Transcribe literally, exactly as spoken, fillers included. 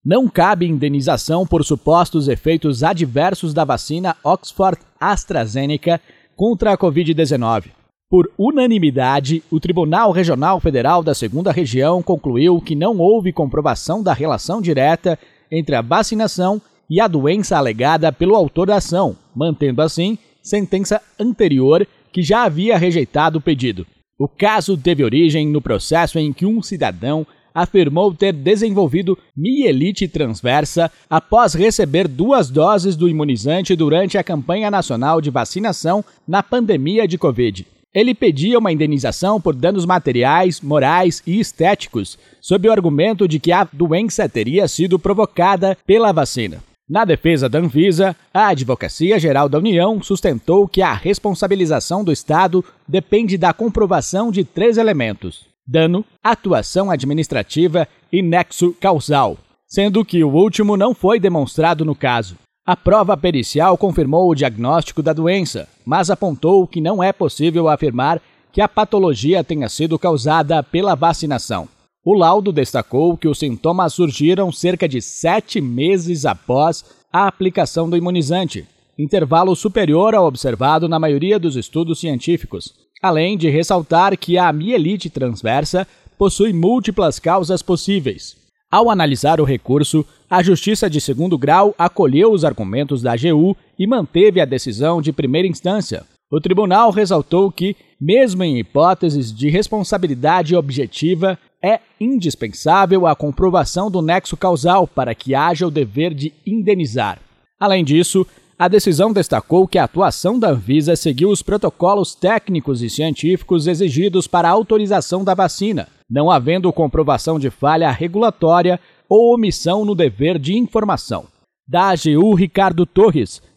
Não cabe indenização por supostos efeitos adversos da vacina Oxford-AstraZeneca contra a covid dezenove. Por unanimidade, o Tribunal Regional Federal da segunda Região concluiu que não houve comprovação da relação direta entre a vacinação e a doença alegada pelo autor da ação, mantendo assim sentença anterior que já havia rejeitado o pedido. O caso teve origem no processo em que um cidadão afirmou ter desenvolvido mielite transversa após receber duas doses do imunizante durante a campanha nacional de vacinação na pandemia de Covid. Ele pedia uma indenização por danos materiais, morais e estéticos, sob o argumento de que a doença teria sido provocada pela vacina. Na defesa da Anvisa, a Advocacia Geral da União sustentou que a responsabilização do Estado depende da comprovação de três elementos: dano, atuação administrativa e nexo causal, sendo que o último não foi demonstrado no caso. A prova pericial confirmou o diagnóstico da doença, mas apontou que não é possível afirmar que a patologia tenha sido causada pela vacinação. O laudo destacou que os sintomas surgiram cerca de sete meses após a aplicação do imunizante, intervalo superior ao observado na maioria dos estudos científicos, além de ressaltar que a mielite transversa possui múltiplas causas possíveis. Ao analisar o recurso, a Justiça de Segundo Grau acolheu os argumentos da A G U e manteve a decisão de primeira instância. O tribunal ressaltou que, mesmo em hipóteses de responsabilidade objetiva, é indispensável a comprovação do nexo causal para que haja o dever de indenizar. Além disso, a decisão destacou que a atuação da Anvisa seguiu os protocolos técnicos e científicos exigidos para a autorização da vacina, não havendo comprovação de falha regulatória ou omissão no dever de informação. Da A G U, Ricardo Torres,